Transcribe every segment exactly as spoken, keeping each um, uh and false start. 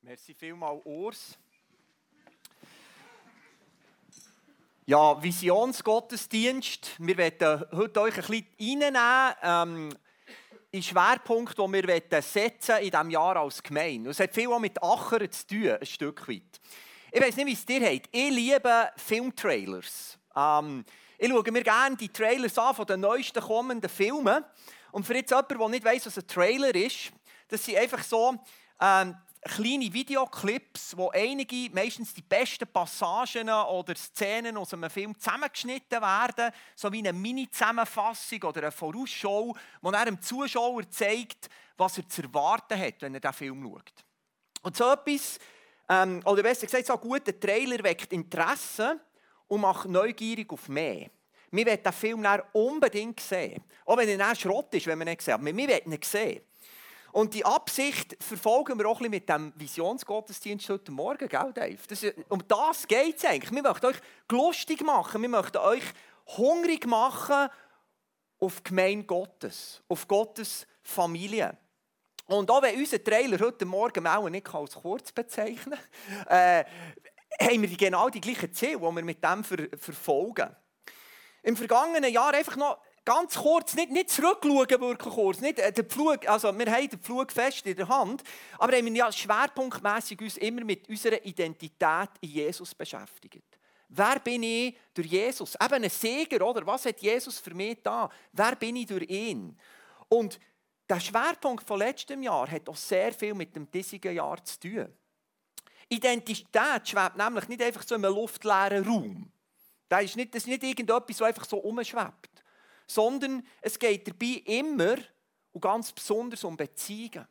Merci vielmals, Urs. Ja, Visionsgottesdienst. Wir wollen heute euch ein bisschen reinnehmen ähm, in den Schwerpunkt, den wir setzen in diesem Jahr als Gemeinde. Es hat viel auch mit Achern zu tun, ein Stück weit. Ich weiss nicht, wie es dir geht. Ich liebe Filmtrailers. Ähm, ich schaue mir gerne die Trailers an von den neuesten kommenden Filmen. Und für jetzt jemanden, der nicht weiss, was ein Trailer ist, das sind einfach so ähm, kleine Videoclips, wo einige, meistens die besten Passagen oder Szenen aus einem Film zusammengeschnitten werden, so wie eine Mini-Zusammenfassung oder eine Vorausschau, die er dem Zuschauer zeigt, was er zu erwarten hat, wenn er diesen Film schaut. Und so etwas, ähm, oder besser gesagt, so ein guter Trailer weckt Interesse und macht neugierig auf mehr. Wir wollen den Film dann unbedingt sehen. Auch wenn er dann Schrott ist, wenn man ihn sieht. Aber wir wollen ihn sehen. Und die Absicht verfolgen wir auch ein bisschen mit dem Visionsgottesdienst heute Morgen, gell, Dave? Das ist, um das geht es eigentlich. Wir möchten euch lustig machen, wir möchten euch hungrig machen auf die Gemeinde Gottes, auf Gottes Familie. Und auch wenn unser Trailer heute Morgen auch nicht als kurz bezeichnen kann, äh, haben wir genau die gleichen Ziele, die wir mit dem ver- verfolgen. Im vergangenen Jahr einfach noch ganz kurz, nicht, nicht zurückschauen, wirklich kurz. Nicht, äh, der Pflug, also wir haben den Pflug fest in der Hand, aber haben wir ja schwerpunktmässig uns immer mit unserer Identität in Jesus beschäftigt. Wer bin ich durch Jesus? Eben ein Sieger, oder? Was hat Jesus für mich da? Wer bin ich durch ihn? Und der Schwerpunkt von letztem Jahr hat auch sehr viel mit dem diesigen Jahr zu tun. Identität schwebt nämlich nicht einfach so in einem luftleeren Raum. Das ist nicht, das ist nicht irgendetwas, das einfach so rumschwebt. Sondern es geht dabei immer und ganz besonders um Beziehungen.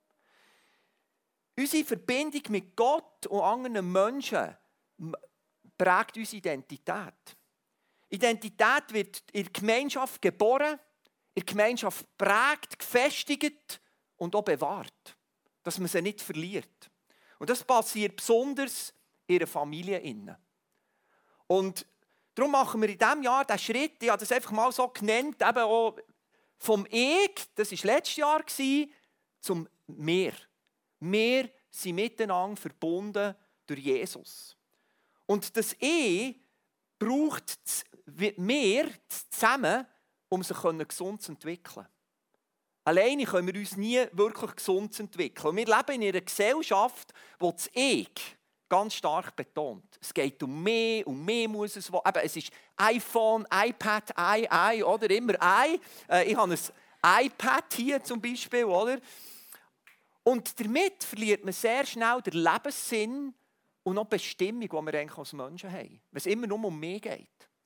Unsere Verbindung mit Gott und anderen Menschen prägt unsere Identität. Identität wird in der Gemeinschaft geboren, in der Gemeinschaft prägt, gefestigt und auch bewahrt. Dass man sie nicht verliert. Und das passiert besonders in einer Familie. Und darum machen wir in diesem Jahr den Schritt, ich habe das einfach mal so genannt, eben auch vom Ich, das war letztes Jahr, zum Wir. Wir sind miteinander verbunden durch Jesus. Und das Ich braucht wir zusammen, um sich gesund zu entwickeln. Alleine können wir uns nie wirklich gesund entwickeln. Wir leben in einer Gesellschaft, wo das Ich ganz stark betont. Es geht um mehr, um mehr muss es. Eben, es ist iPhone, iPad, I, I, oder immer I. Äh, ich habe ein iPad hier zum Beispiel, oder? Und damit verliert man sehr schnell den Lebenssinn und auch die Bestimmung, die wir eigentlich als Menschen haben. Wenn es immer nur um mehr geht.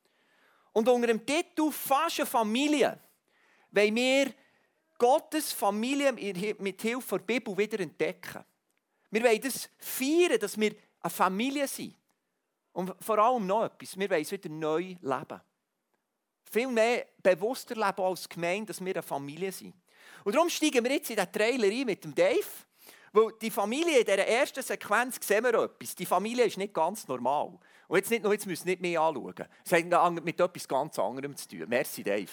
Und unter dem Titel «Fast eine Familie» wollen wir Gottes Familie mit Hilfe der Bibel wieder entdecken. Wir wollen das feiern, dass wir eine Familie sind. Und vor allem noch etwas, wir wollen es wieder neu leben. Viel mehr bewusster leben als Gemeinde, dass wir eine Familie sind. Und darum steigen wir jetzt in den Trailer ein mit dem Dave. Weil die Familie in dieser ersten Sequenz sehen wir etwas. Die Familie ist nicht ganz normal. Und jetzt, nicht nur, jetzt müssen wir nicht mehr anschauen. Es hat mit etwas ganz anderem zu tun. Merci, Dave.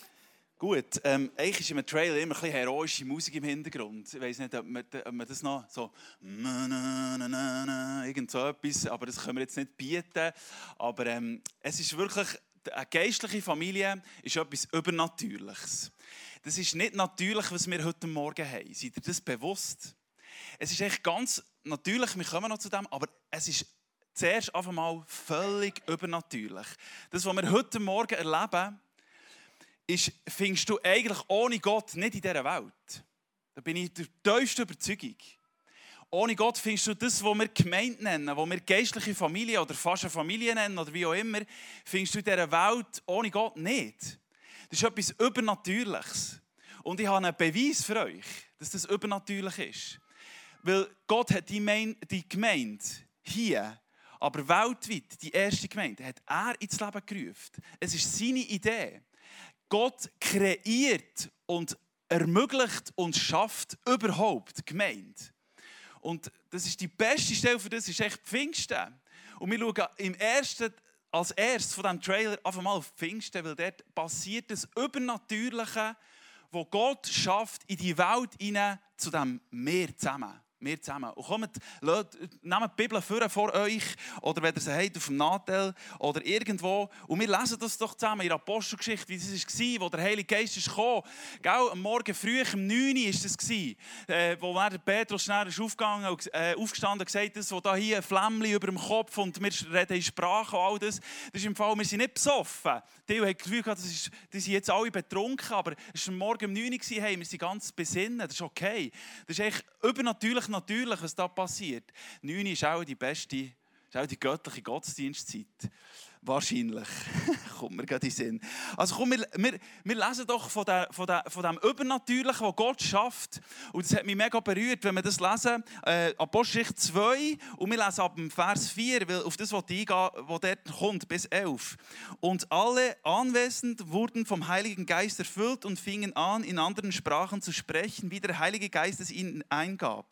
Gut, ähm, eigentlich ist im Trailer immer ein bisschen heroische Musik im Hintergrund. Ich weiss nicht, ob man, ob man das noch so na, na, na, na, na, irgend so etwas, aber das können wir jetzt nicht bieten. Aber ähm, es ist wirklich, eine geistliche Familie ist etwas Übernatürliches. Das ist nicht natürlich, was wir heute Morgen haben. Seid ihr das bewusst? Es ist echt ganz natürlich, wir kommen noch zu dem, aber es ist zuerst einfach mal völlig übernatürlich. Das, was wir heute Morgen erleben, ist, findest du eigentlich ohne Gott nicht in dieser Welt. Da bin ich der tiefsten Überzeugung. Ohne Gott findest du das, was wir Gemeinde nennen, was wir geistliche Familie oder fast eine Familie nennen oder wie auch immer, findest du in dieser Welt ohne Gott nicht. Das ist etwas Übernatürliches. Und ich habe einen Beweis für euch, dass das übernatürlich ist. Weil Gott hat die, Main, die Gemeinde hier, aber weltweit, die erste Gemeinde, hat er ins Leben gerufen. Es ist seine Idee. Gott kreiert und ermöglicht und schafft überhaupt Gemeinde. Und das ist die beste Stelle für das, ist echt Pfingsten. Und wir schauen im ersten, als erstes von diesem Trailer einfach mal auf Pfingsten, weil dort passiert das Übernatürliche, wo Gott schafft in die Welt hinein zu dem Meer zusammen. Wir zusammen. Und kommt, lasst, nehmt die Bibel vor, vor euch, oder wenn ihr sie habt, auf dem Nattel oder irgendwo. Und wir lesen das doch zusammen in der Apostelgeschichte, wie es war, wo der Heilige Geist ist gekommen. Gell? Am Morgen früh, um neun Uhr war das, äh, wo der Petrus schnell ist aufgegangen, äh, aufgestanden und gesagt, das, wo da hier ein Flämmchen über dem Kopf und wir reden in Sprache und all das. Das ist im Fall, wir sind nicht besoffen. Die haben das Gefühl gehabt, das ist, die sind jetzt alle betrunken, aber es war am Morgen um neun Uhr, hey, wir sind ganz besinnen, das ist okay. Das ist eigentlich übernatürlich natürlich, was da passiert. neun Uhr ist auch die beste, ist auch die göttliche Gottesdienstzeit. Wahrscheinlich. Kommt mir gerade in den Sinn. Also komm, wir, wir, wir lesen doch von, der, von, der, von dem Übernatürlichen, was Gott schafft. Und das hat mich mega berührt, wenn wir das lesen. Äh, Apostelgeschichte zwei und wir lesen ab dem Vers vier, weil auf das, was eingehen, was dort kommt, bis elf. Und alle Anwesenden wurden vom Heiligen Geist erfüllt und fingen an, in anderen Sprachen zu sprechen, wie der Heilige Geist es ihnen eingab.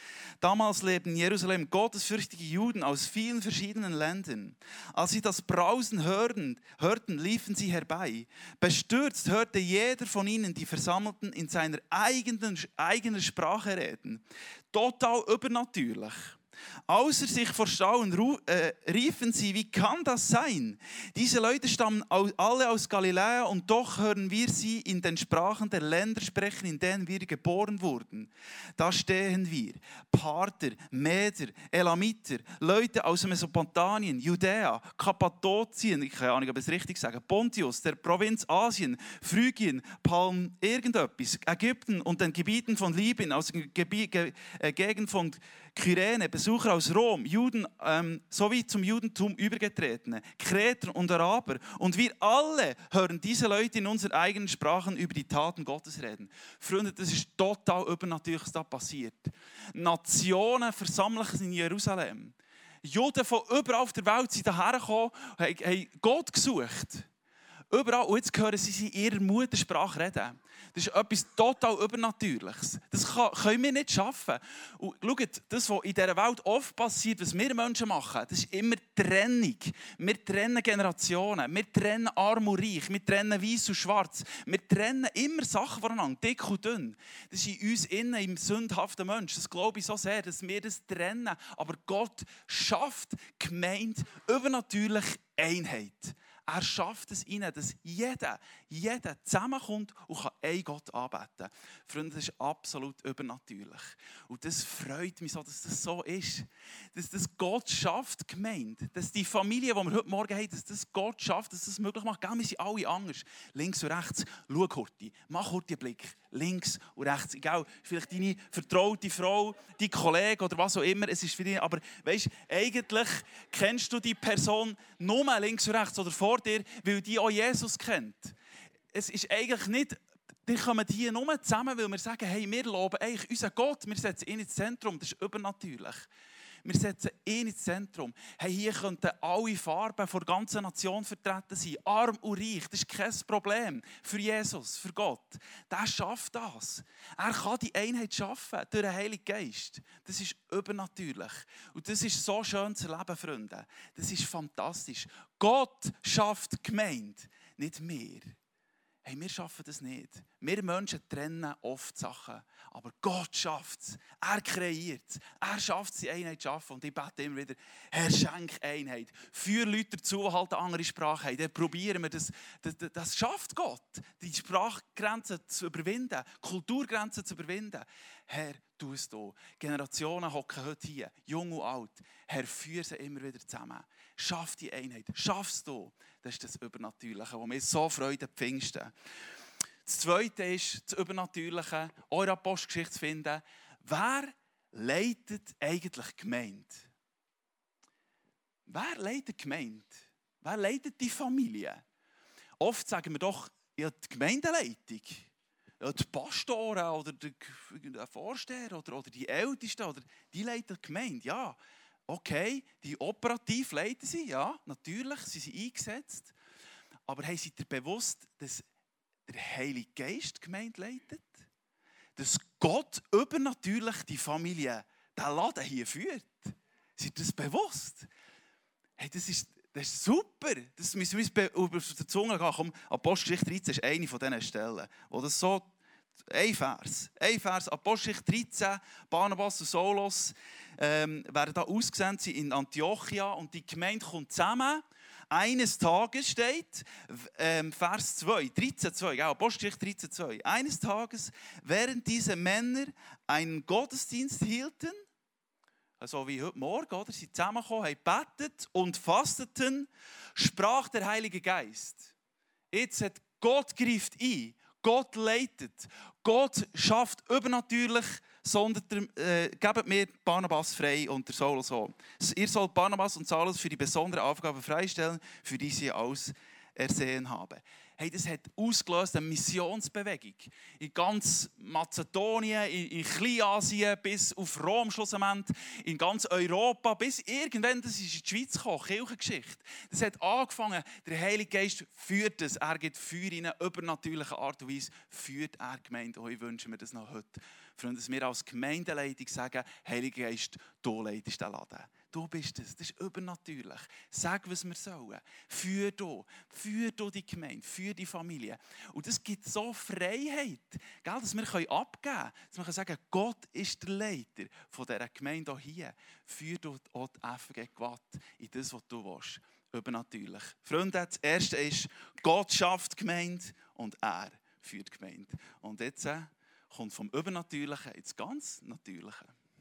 Damals lebten in Jerusalem gottesfürchtige Juden aus vielen verschiedenen Ländern. Als sie das Brausen hörten, hörten, liefen sie herbei. Bestürzt hörte jeder von ihnen die Versammelten in seiner eigenen, eigenen Sprache reden. Total übernatürlich. Außer sich vor Staunen riefen sie, wie kann das sein? Diese Leute stammen alle aus Galiläa und doch hören wir sie in den Sprachen der Länder sprechen, in denen wir geboren wurden. Da stehen wir, Parther, Meder, Elamiter, Leute aus Mesopotamien, Judäa, Kappadokien, ich keine Ahnung, ob ich es richtig sage, Pontius, der Provinz Asien, Phrygien, Palm, irgendetwas, Ägypten und den Gebieten von Libyen, aus der Gebi- Ge- äh, Gegend von Kyrene, Besucher aus Rom, Juden ähm, sowie zum Judentum übergetretene, Kreter und Araber. Und wir alle hören diese Leute in unseren eigenen Sprachen über die Taten Gottes reden. Freunde, das ist total übernatürlich, was da passiert. Nationen versammeln sich in Jerusalem. Juden von überall auf der Welt sind hierher gekommen, haben Gott gesucht. Überall. Und jetzt hören sie sie in ihrer Muttersprache reden. Das ist etwas total Übernatürliches. Das kann, können wir nicht schaffen. Und schaut, das, was in dieser Welt oft passiert, was wir Menschen machen, das ist immer Trennung. Wir trennen Generationen. Wir trennen arm und reich. Wir trennen weiß und schwarz. Wir trennen immer Sachen voneinander, dick und dünn. Das ist in uns innen, im sündhaften Menschen. Das glaube ich so sehr, dass wir das trennen. Aber Gott schafft Gemeinde übernatürlich Einheit. Er schafft es ihnen, dass jeder, jeder zusammenkommt und kann einen Gott anbeten. Freunde, das ist absolut übernatürlich. Und das freut mich so, dass das so ist. Dass das Gott schafft, Gemeinde. Dass die Familie, die wir heute Morgen haben, dass das Gott schafft, dass das möglich macht. Wir sind alle anders. Links und rechts, schau Horti, mach Horti einen Blick. Links und rechts, egal, vielleicht deine vertraute Frau, dein Kollege oder was auch immer, es ist für dich, aber weißt, eigentlich kennst du die Person nur links und rechts oder vor dir, weil die auch Jesus kennt. Es ist eigentlich nicht, wir kommen hier nur zusammen, weil wir sagen, hey, wir loben eigentlich unseren Gott, wir setzen ihn ins Zentrum, das ist übernatürlich. Wir setzen ihn ins Zentrum. Hey, hier könnten alle Farben der ganzen Nation vertreten sein. Arm und reich, das ist kein Problem. Für Jesus, für Gott. Der schafft das. Er kann die Einheit schaffen durch den Heiligen Geist. Das ist übernatürlich. Und das ist so schön zu erleben, Freunde. Das ist fantastisch. Gott schafft Gemeinde, nicht wir. Hey, wir schaffen das nicht. Wir Menschen trennen oft Sachen. Aber Gott schafft es. Er kreiert es. Er schafft es, die Einheit zu schaffen. Und ich bete immer wieder, Herr, schenk Einheit. Führ Leute dazu, die halt eine andere Sprache haben. Dann probieren wir das. Das, das. Das schafft Gott. Die Sprachgrenzen zu überwinden. Kulturgrenzen zu überwinden. Herr, tu es hier. Generationen hocken heute hier. Jung und alt. Herr, führ sie immer wieder zusammen. Schaff die Einheit. Schaff es hier. Das ist das Übernatürliche, wo mir so freut, Pfingsten. Das Zweite ist, das Übernatürliche, eure Apostelgeschichte zu finden. Wer leitet eigentlich Gemeinde? Wer leitet Gemeinde? Wer leitet die Familie? Oft sagen wir doch, ja, die Gemeindeleitung. Ja, die Pastoren oder der Vorsteher oder, oder die Ältesten, oder, die leiten die Gemeinde. Ja, okay, die operativ leiten sie, ja, natürlich, sie sind eingesetzt. Aber hey, seid ihr bewusst, dass der Heilige Geist die Gemeinde leitet? Dass Gott übernatürlich die Familie, den Laden hier führt? Seid ihr das bewusst? Hey, das ist, das ist super. Das müssen wir uns über die Zunge gehen. Komm, Apostelgeschichte dreizehn ist eine von diesen Stellen, wo das so ein Vers. Ein Vers, Apostelgeschichte dreizehn, Barnabas und Saulus ähm, werden da ausgesendet in Antiochia und die Gemeinde kommt zusammen. Eines Tages steht, ähm, Vers zwei, dreizehn zwei, ja, Apostelgeschichte dreizehn zwei. Eines Tages, während diese Männer einen Gottesdienst hielten, also wie heute Morgen, oder? Sie zusammengekommen, haben gebetet und fasteten, sprach der Heilige Geist. Jetzt hat Gott greift ein, Gott leitet, Gott schafft übernatürlich, sondern äh, gebt mir Barnabas frei und der Saulus auch. Ihr sollt Barnabas und Saulus für die besondere Aufgabe freistellen, für die sie ausersehen haben. Hey, das hat ausgelöst eine Missionsbewegung. In ganz Mazedonien, in, in Kleinasien, bis auf Rom schlussendlich, in ganz Europa, bis irgendwann, das ist in die Schweiz gekommen, Kirchengeschichte. Das hat angefangen, der Heilige Geist führt es, er gibt Feuer in einer übernatürlichen Art und Weise, führt er Gemeinde. Oh, ich wünsche mir das noch heute. Freunde, dass wir als Gemeindeleitung sagen, Heiliger Geist, du leitest den Laden. Du bist es, das ist übernatürlich. Sag, was wir sollen. Führ du, führ du die Gemeinde, führ die Familie. Und das gibt so Freiheit, gell, dass wir abgeben können. Dass wir sagen, Gott ist der Leiter von dieser Gemeinde hier. Führ du auch die F G Gwatt in das, was du willst. Übernatürlich. Freunde, das Erste ist, Gott schafft die Gemeinde und er führt die Gemeinde. Und jetzt äh, kommt vom Übernatürlichen ins ganz Natürliche.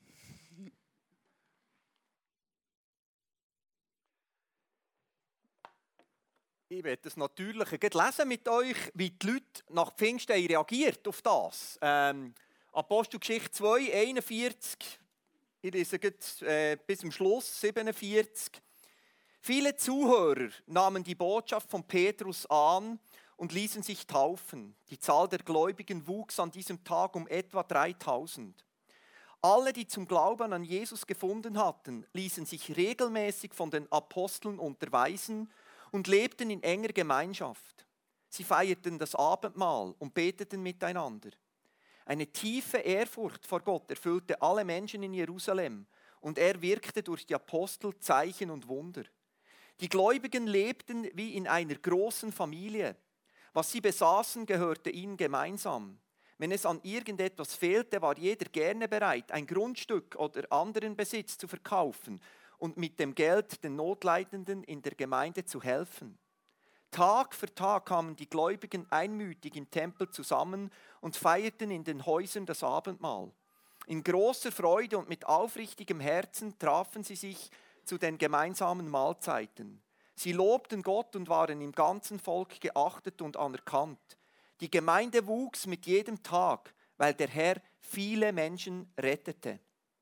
Ich werde das Natürliche lesen mit euch, wie die Leute nach Pfingsten reagiert auf das. Ähm, Apostelgeschichte zwei, einundvierzig, ich lese jetzt, äh, bis zum Schluss, siebenundvierzig. Viele Zuhörer nahmen die Botschaft von Petrus an und ließen sich taufen. Die Zahl der Gläubigen wuchs an diesem Tag um etwa dreitausend. Alle, die zum Glauben an Jesus gefunden hatten, ließen sich regelmäßig von den Aposteln unterweisen und lebten in enger Gemeinschaft. Sie feierten das Abendmahl und beteten miteinander. Eine tiefe Ehrfurcht vor Gott erfüllte alle Menschen in Jerusalem und er wirkte durch die Apostel Zeichen und Wunder. Die Gläubigen lebten wie in einer großen Familie. Was sie besaßen, gehörte ihnen gemeinsam. Wenn es an irgendetwas fehlte, war jeder gerne bereit, ein Grundstück oder anderen Besitz zu verkaufen und mit dem Geld den Notleidenden in der Gemeinde zu helfen. Tag für Tag kamen die Gläubigen einmütig im Tempel zusammen und feierten in den Häusern das Abendmahl. In großer Freude und mit aufrichtigem Herzen trafen sie sich zu den gemeinsamen Mahlzeiten. Sie lobten Gott und waren im ganzen Volk geachtet und anerkannt. Die Gemeinde wuchs mit jedem Tag, weil der Herr viele Menschen rettete.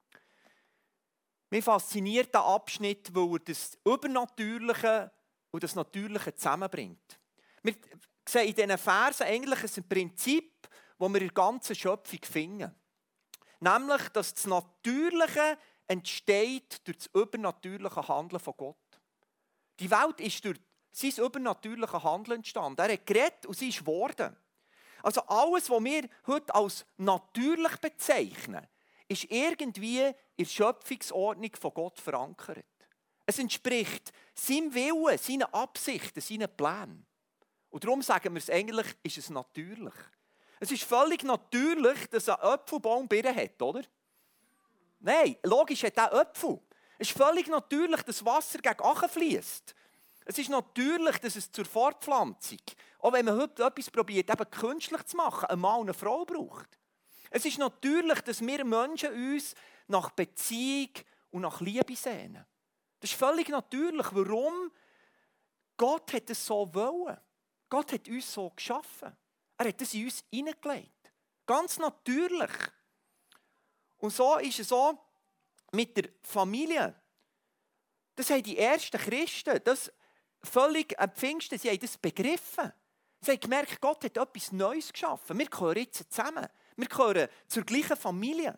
Mich fasziniert der Abschnitt, weil er das Übernatürliche und das Natürliche zusammenbringt. Wir sehen in diesen Versen eigentlich ein Prinzip, das wir in der ganzen Schöpfung finden. Nämlich, dass das Natürliche entsteht durch das übernatürliche Handeln von Gott. Die Welt ist durch sein übernatürliches Handeln entstanden. Er hat geredet und sie ist geworden. Also alles, was wir heute als natürlich bezeichnen, ist irgendwie in der Schöpfungsordnung von Gott verankert. Es entspricht seinem Willen, seinen Absichten, seinen Plänen. Und darum sagen wir es eigentlich, ist es natürlich. Es ist völlig natürlich, dass ein Apfelbaum Birnen hat, oder? Nein, logisch hat er Äpfel. Es ist völlig natürlich, dass Wasser gegen Achen fließt. Es ist natürlich, dass es zur Fortpflanzung, auch wenn man heute etwas probiert, eben künstlich zu machen, einen Mann und eine Frau braucht. Es ist natürlich, dass wir Menschen uns nach Beziehung und nach Liebe sehnen. Das ist völlig natürlich. Warum? Gott hat es so wollen. Gott hat uns so geschaffen. Er hat es in uns hineingelegt. Ganz natürlich. Und so ist es so mit der Familie. Das haben die ersten Christen, das völlig am Pfingsten, sie haben das begriffen. Sie haben gemerkt, Gott hat etwas Neues geschaffen. Wir gehören jetzt zusammen. Wir gehören zur gleichen Familie.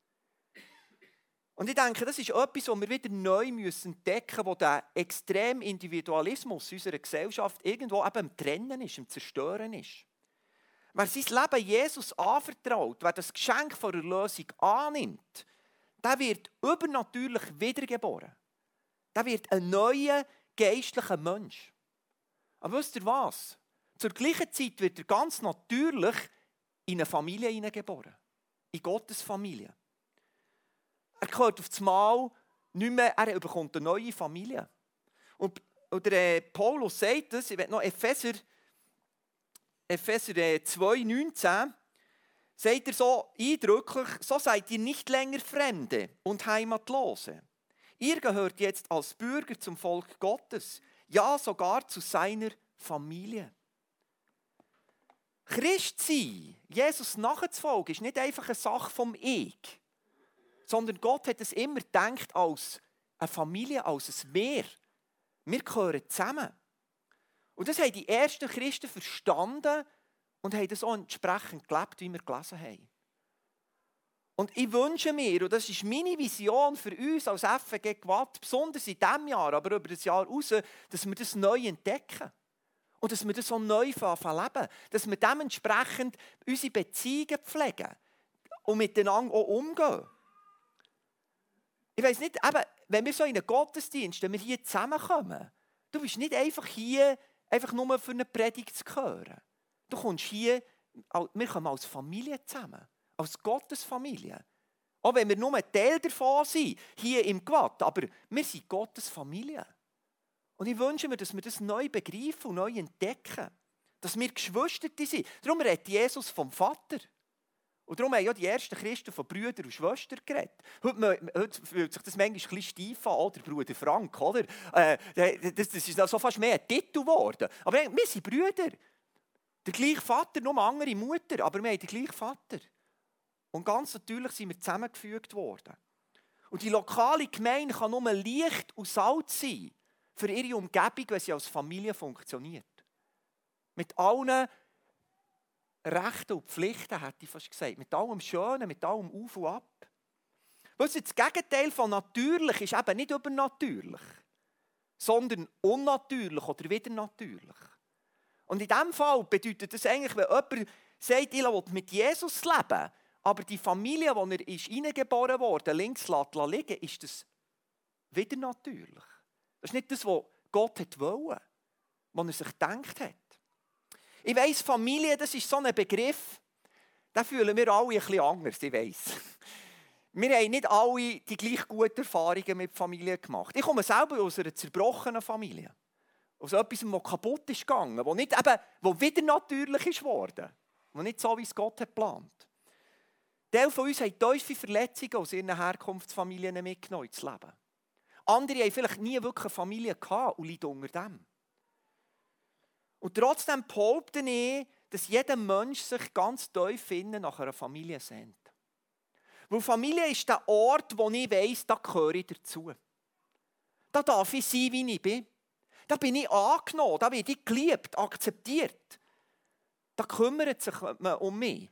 Und ich denke, das ist etwas, was wir wieder neu entdecken müssen, wo der extreme Individualismus unserer Gesellschaft irgendwo eben im Trennen ist, im Zerstören ist. Wer sein Leben Jesus anvertraut, wer das Geschenk von der Erlösung annimmt, der wird übernatürlich wiedergeboren. Der wird ein neuer geistlicher Mensch. Aber wisst ihr was? Zur gleichen Zeit wird er ganz natürlich in eine Familie hineingeboren. In Gottes Familie. Er gehört auf das Mal nicht mehr, er bekommt eine neue Familie. Und, und der, äh, Paulus sagt das, ich will noch Epheser, Epheser äh, zwei, neunzehn, sagt er so eindrücklich, so seid ihr nicht länger Fremde und Heimatlose. Ihr gehört jetzt als Bürger zum Volk Gottes, ja sogar zu seiner Familie. Christ sein, Jesus nachzufolgen, ist nicht einfach eine Sache vom Ich, sondern Gott hat es immer gedacht als eine Familie, als ein Meer. Wir gehören zusammen. Und das haben die ersten Christen verstanden und haben das auch entsprechend gelebt, wie wir gelesen haben. Und ich wünsche mir, und das ist meine Vision für uns als F G Gwatt, besonders in diesem Jahr, aber über das Jahr raus, dass wir das neu entdecken. Und dass wir das so neu leben. Dass wir dementsprechend unsere Beziehungen pflegen und miteinander auch umgehen. Ich weiss nicht, eben, wenn wir so in einen Gottesdienst, wenn wir hier zusammenkommen, du bist nicht einfach hier, einfach nur für eine Predigt zu hören. Du kommst hier, wir kommen als Familie zusammen, als Gottesfamilie. Auch wenn wir nur ein Teil davon sind, hier im Gwatt, aber wir sind Gottes Familie. Und ich wünsche mir, dass wir das neu begreifen und neu entdecken. Dass wir Geschwister sind. Darum redet Jesus vom Vater. Und darum haben ja die ersten Christen von Brüdern und Schwestern geredet. Heute, heute fühlt sich das manchmal ein bisschen steif an, oder Bruder Frank, oder? Äh, das, das ist so fast mehr ein Titel geworden. Aber wir sind Brüder. Der gleiche Vater, nur eine andere Mutter, aber wir haben den gleichen Vater. Und ganz natürlich sind wir zusammengefügt worden. Und die lokale Gemeinde kann nur Licht und Salz sein für ihre Umgebung, wenn sie als Familie funktioniert. Mit allen Rechten und Pflichten, hätte ich fast gesagt. Mit allem Schönen, mit allem Auf und Ab. Das Gegenteil von natürlich ist eben nicht übernatürlich, sondern unnatürlich oder wieder natürlich. Und in diesem Fall bedeutet das eigentlich, wenn jemand sagt, ich will mit Jesus leben, aber die Familie, wo er ist, hineingeboren wurde, links liegen, ist das wieder natürlich. Das ist nicht das, was Gott wollte, was er sich gedacht hat. Ich weiss, Familie, das ist so ein Begriff, den fühlen wir alle ein bisschen anders, ich weiss. Wir haben nicht alle die gleich guten Erfahrungen mit Familie gemacht. Ich komme selber aus einer zerbrochenen Familie. Aus etwas, das kaputt ist gegangen, das nicht eben, wo wieder natürlich ist worden, wo nicht so, wie es Gott hat geplant. Teil von uns haben tiefe Verletzungen aus ihren Herkunftsfamilien mitgenommen ins Leben. Andere haben vielleicht nie wirklich eine Familie gehabt und leiden unter dem. Und trotzdem behaupte ich, dass jeder Mensch sich ganz tief innen nach einer Familie sehnt. Weil Familie ist der Ort, wo ich weiss, da gehöre ich dazu. Da darf ich sein, wie ich bin. Da bin ich angenommen, da werde ich geliebt, akzeptiert. Da kümmert sich man um mich.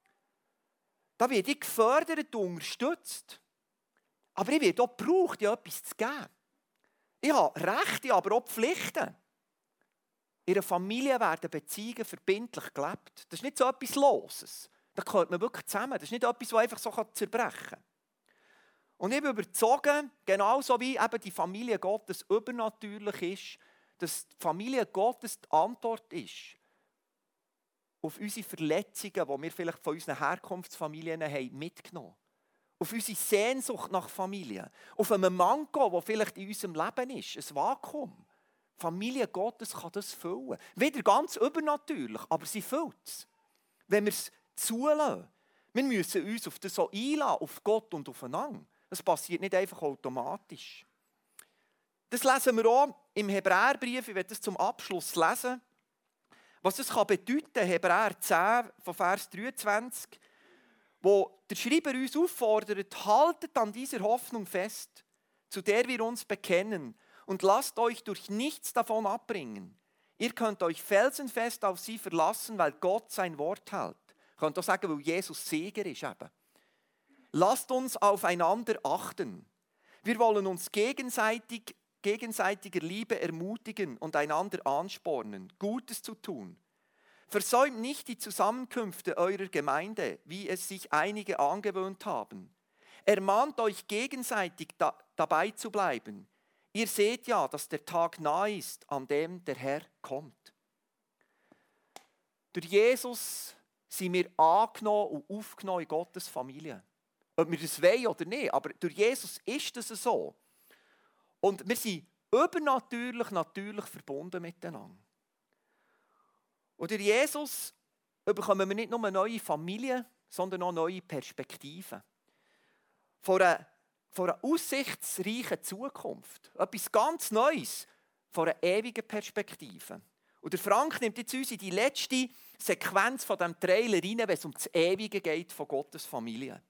Da werde ich gefördert und unterstützt. Aber ich werde auch gebraucht, ja etwas zu geben. Ich habe Rechte, aber auch Pflichten. In einer Familie werden Beziehungen verbindlich gelebt. Das ist nicht so etwas Loses. Da gehört man wirklich zusammen. Das ist nicht etwas, das einfach so zerbrechen kann. Und ich bin überzeugt, genauso wie eben die Familie Gottes übernatürlich ist, dass die Familie Gottes die Antwort ist auf unsere Verletzungen, die wir vielleicht von unseren Herkunftsfamilien haben mitgenommen haben. Auf unsere Sehnsucht nach Familie. Auf einen Manko, der vielleicht in unserem Leben ist. Ein Vakuum. Die Familie Gottes kann das füllen. Wieder ganz übernatürlich, aber sie füllt es. Wenn wir es zulassen. Wir müssen uns auf das so einlassen, auf Gott und aufeinander. Das passiert nicht einfach automatisch. Das lesen wir auch im Hebräerbrief. Ich werde das zum Abschluss lesen. Was das kann bedeuten, Hebräer zehn, von Vers dreiundzwanzig, wo der Schreiber uns auffordert, haltet an dieser Hoffnung fest, zu der wir uns bekennen, und lasst euch durch nichts davon abbringen. Ihr könnt euch felsenfest auf sie verlassen, weil Gott sein Wort hält. Ich könnte auch sagen, weil Jesus Sieger ist eben. Lasst uns aufeinander achten. Wir wollen uns gegenseitig, gegenseitiger Liebe ermutigen und einander anspornen, Gutes zu tun. Versäumt nicht die Zusammenkünfte eurer Gemeinde, wie es sich einige angewöhnt haben. Ermahnt euch gegenseitig da, dabei zu bleiben. Ihr seht ja, dass der Tag nahe ist, an dem der Herr kommt. Durch Jesus sind wir angenommen und aufgenommen in Gottes Familie. Ob wir das wollen oder nicht, aber durch Jesus ist das so. Und wir sind übernatürlich, natürlich verbunden miteinander. Und durch Jesus bekommen wir nicht nur eine neue Familie, sondern auch neue Perspektiven. Von einer, von einer aussichtsreichen Zukunft. Etwas ganz Neues, von einer ewigen Perspektive. Und der Frank nimmt jetzt uns in die letzte Sequenz von diesem Trailer rein, wenn es um das Ewige geht von Gottes Familie.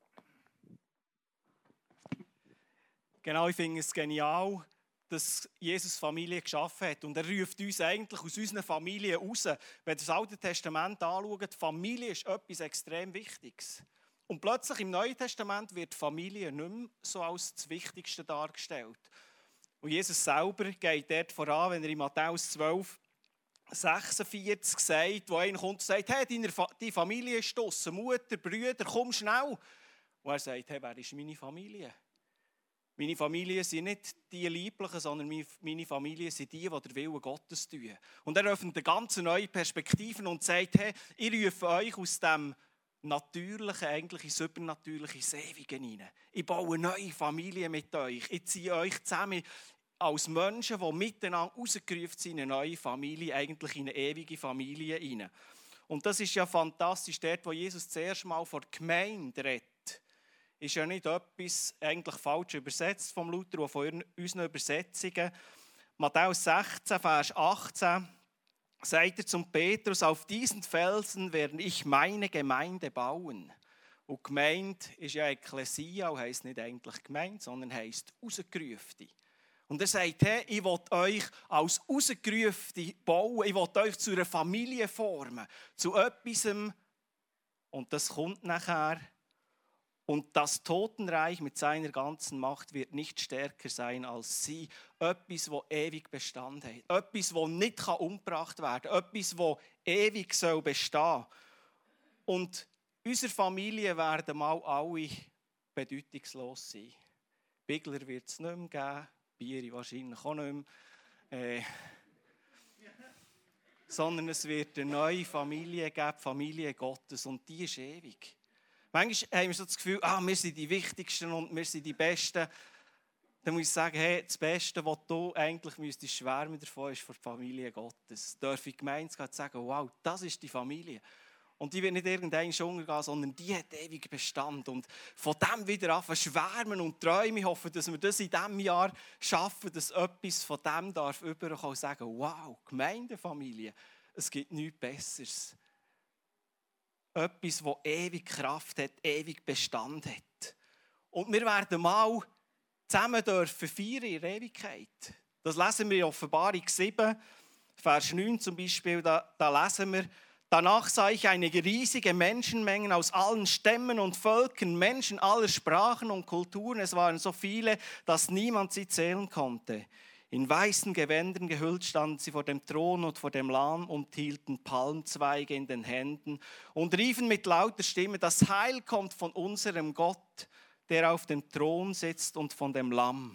Genau, ich finde es genial, dass Jesus Familie geschaffen hat. Und er ruft uns eigentlich aus unseren Familien raus. Wenn ihr das Alte Testament anschaut, Familie ist etwas extrem Wichtiges. Und plötzlich im Neuen Testament wird Familie nicht mehr so als das Wichtigste dargestellt. Und Jesus selber geht dort voran, wenn er in Matthäus zwölf, sechsundvierzig sagt, wo einer kommt und sagt, hey, deine die Familie ist draussen, Mutter, Brüder, komm schnell. Und er sagt, hey, wer ist meine Familie? Meine Familie sind nicht die Lieblichen, sondern meine Familie sind die, die den Willen Gottes tun. Und er öffnet eine ganz neue Perspektive und sagt, hey, ich rufe euch aus dem Natürlichen, eigentlich ins Übernatürliche, ins Ewige hinein. Ich baue eine neue Familie mit euch. Ich ziehe euch zusammen als Menschen, die miteinander rausgerufen sind, eine neue Familie, eigentlich in eine ewige Familie hinein. Und das ist ja fantastisch, dort, wo Jesus zuerst mal vor der Gemeinde redet. Ist ja nicht etwas eigentlich falsch übersetzt vom Luther und von unseren Übersetzungen. Matthäus sechzehn, Vers achtzehn, sagt er zum Petrus, auf diesen Felsen werde ich meine Gemeinde bauen. Und Gemeinde ist ja Ekklesia, und heisst nicht eigentlich Gemeinde, sondern heisst Rausgerufene. Und er sagt, hey, ich will euch als Rausgerufene bauen, ich will euch zu einer Familie formen, zu etwas, und das kommt nachher. Und das Totenreich mit seiner ganzen Macht wird nicht stärker sein als sie. Etwas, das ewig Bestand hat. Etwas, das nicht umgebracht werden kann. Etwas, das ewig soll bestehen. Und unsere Familie werden mal alle bedeutungslos sein. Bigler wird es nicht mehr geben, Bieri wahrscheinlich auch nicht mehr. Äh, sondern es wird eine neue Familie geben, die Familie Gottes. Und die ist ewig. Manchmal haben wir so das Gefühl, ah, wir sind die Wichtigsten und wir sind die Besten. Dann muss ich sagen, hey, das Beste, was du eigentlich müsstest schwärmen davon, ist für die Familie Gottes. Darf ich Gemeinde sagen, wow, das ist die Familie. Und die wird nicht irgendwann untergehen, sondern die hat ewig Bestand. Und von dem wieder anfangen schwärmen und träumen. Ich hoffe, dass wir das in diesem Jahr schaffen, dass etwas von dem darf überkommen und sagen, wow, Gemeindefamilie, es gibt nichts Besseres. Etwas, das ewig Kraft hat, ewig Bestand hat. Und wir werden mal zusammen dürfen feiern in der Ewigkeit. Das lesen wir in Offenbarung sieben, Vers neun zum Beispiel, da, da lesen wir, danach sah ich eine riesige Menschenmenge aus allen Stämmen und Völkern, Menschen aller Sprachen und Kulturen. Es waren so viele, dass niemand sie zählen konnte. In weißen Gewändern gehüllt standen sie vor dem Thron und vor dem Lamm und hielten Palmzweige in den Händen und riefen mit lauter Stimme, das Heil kommt von unserem Gott, der auf dem Thron sitzt, und von dem Lamm.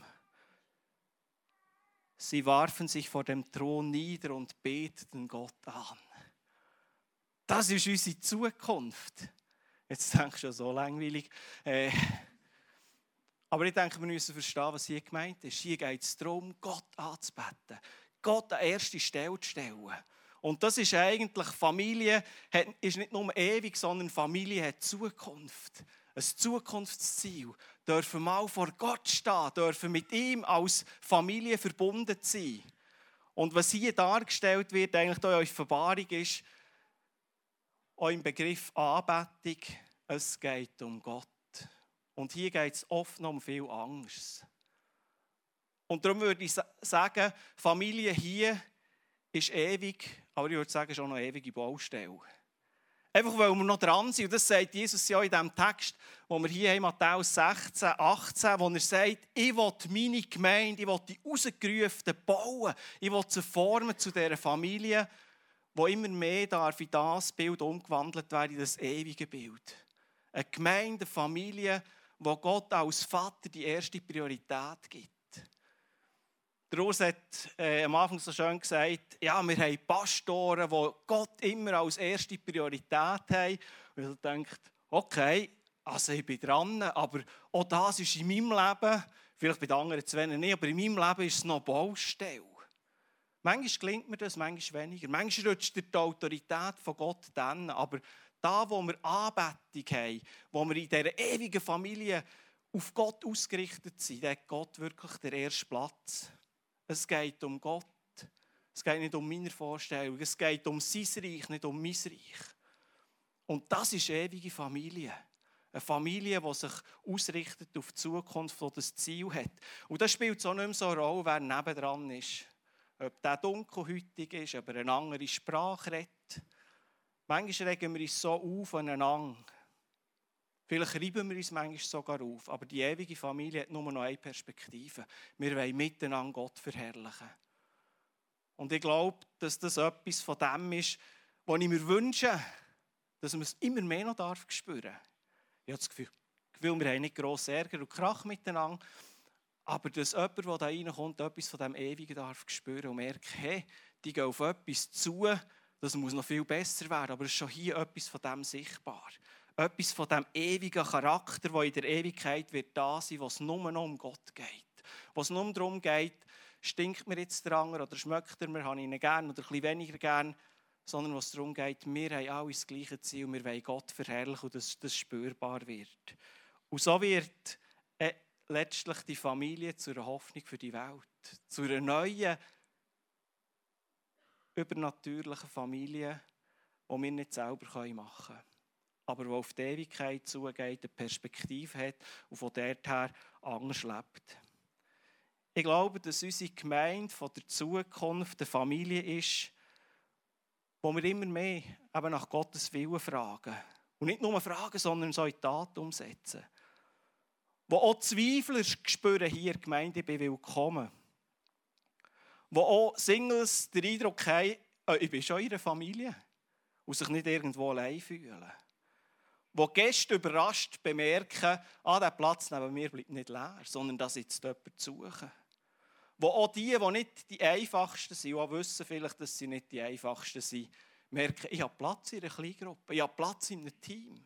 Sie warfen sich vor dem Thron nieder und beteten Gott an. Das ist unsere Zukunft. Jetzt denkst du, so langweilig. Äh, Aber ich denke, wir müssen verstehen, was hier gemeint ist. Hier geht es darum, Gott anzubeten. Gott an erste Stelle zu stellen. Und das ist eigentlich, Familie hat, ist nicht nur ewig, sondern Familie hat Zukunft. Ein Zukunftsziel. Dürfen mal vor Gott stehen, dürfen mit ihm als Familie verbunden sein. Und was hier dargestellt wird, eigentlich in Offenbarung, ist auch im Begriff Anbetung, es geht um Gott. Und hier geht es oft noch um viel Angst. Und darum würde ich sagen, Familie hier ist ewig, aber ich würde sagen, es ist auch noch eine ewige Baustelle. Einfach weil wir noch dran sind, und das sagt Jesus ja in diesem Text, wo wir hier haben, Matthäus sechzehn, achtzehn, wo er sagt, ich will meine Gemeinde, ich will die Rausgerufenen bauen, ich will sie formen zu dieser Familie, wo immer mehr darf in das Bild umgewandelt werden, in das ewige Bild. Eine Gemeinde, eine Familie, wo Gott als Vater die erste Priorität gibt. Der Urs hat äh, am Anfang so schön gesagt, ja, wir haben Pastoren, die Gott immer als erste Priorität haben. Und ich denke, okay, also ich bin dran, aber auch das ist in meinem Leben, vielleicht bei den anderen zwei nicht, aber in meinem Leben ist es noch Baustelle. Manchmal gelingt mir das, manchmal weniger. Manchmal rutscht die Autorität von Gott dann, aber da, wo wir Anbetung haben, wo wir in dieser ewigen Familie auf Gott ausgerichtet sind, da hat Gott wirklich den ersten Platz. Es geht um Gott. Es geht nicht um meine Vorstellung. Es geht um sein Reich, nicht um mein Reich. Und das ist ewige Familie. Eine Familie, die sich ausrichtet auf die Zukunft, die das Ziel hat. Und das spielt so nicht mehr so eine Rolle, wer nebendran ist. Ob der dunkelhäutig ist, ob er eine andere Sprache redet. Manchmal regen wir uns so auf aneinander. Vielleicht reiben wir uns manchmal sogar auf. Aber die ewige Familie hat nur noch eine Perspektive. Wir wollen miteinander Gott verherrlichen. Und ich glaube, dass das etwas von dem ist, was ich mir wünsche, dass man es immer mehr noch darf spüren. Ich habe das Gefühl, wir haben nicht grossen Ärger und Krach miteinander, aber dass jemand, der da reinkommt, etwas von dem Ewigen darf spüren und merkt, hey, die gehen auf etwas zu, das muss noch viel besser werden, aber es ist schon hier etwas von dem sichtbar. Etwas von dem ewigen Charakter, der in der Ewigkeit wird da sein, wo es nur noch um Gott geht. Wo es nur darum geht, stinkt mir jetzt der andere oder schmeckt er mir, habe ich ihn gern oder ein bisschen weniger gern, sondern was darum geht, wir haben alle das gleiche Ziel, wir wollen Gott verherrlichen und dass das spürbar wird. Und so wird äh, letztlich die Familie zu einer Hoffnung für die Welt, zu einer neuen, übernatürlichen Familie, die wir nicht selber machen können, aber die auf die Ewigkeit zugeht, eine Perspektive hat und von dort her anders lebt. Ich glaube, dass unsere Gemeinde von der Zukunft eine Familie ist, wo wir immer mehr eben nach Gottes Willen fragen. Und nicht nur fragen, sondern so in die Tat umsetzen. Wo auch Zweifler spüren hier in der Gemeinde, ich bin willkommen. Wo auch Singles den Eindruck haben, ich bin schon in einer Familie und sich nicht irgendwo allein fühlen. Wo Gäste überrascht bemerken, ah, der Platz neben mir bleibt nicht leer, sondern da sitzt jemand zu suchen. Wo auch die, die nicht die einfachsten sind, und auch wissen vielleicht, dass sie nicht die einfachsten sind, merken, ich habe Platz in einer Kleingruppe, ich habe Platz in einem Team.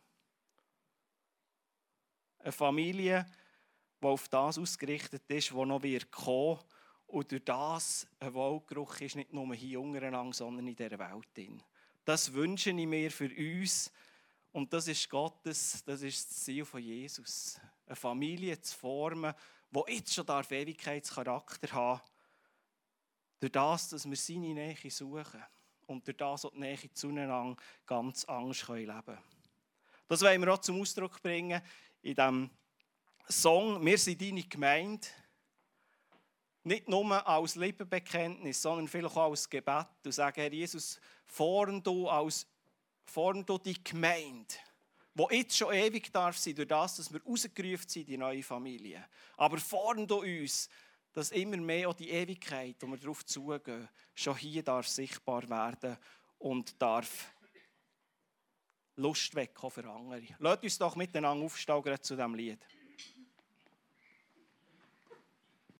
Eine Familie, die auf das ausgerichtet ist, die noch wird kommen und durch das ein Wohlgeruch ist, nicht nur hier untereinander, sondern in dieser Welt. Das wünsche ich mir für uns und das ist Gottes, das ist das Ziel von Jesus. Eine Familie zu formen, die jetzt schon darf Ewigkeitscharakter haben, durch das, dass wir seine Nähe suchen und durch das auch die Nähe zueinander ganz anders leben können. Das wollen wir auch zum Ausdruck bringen in diesem Song «Wir sind deine Gemeinde». Nicht nur als Lippenbekenntnis, sondern vielleicht auch als Gebet. Und sagen, Herr Jesus, form du, als, form du die Gemeinde, die jetzt schon ewig darf sein, durch das, dass wir rausgerufen sind, die neue Familie. Aber form du uns, dass immer mehr auch die Ewigkeit, wo wir darauf zugehen, schon hier darf sichtbar werden und darf Lust wecken für andere. Lasst uns doch miteinander aufsteigen zu diesem Lied.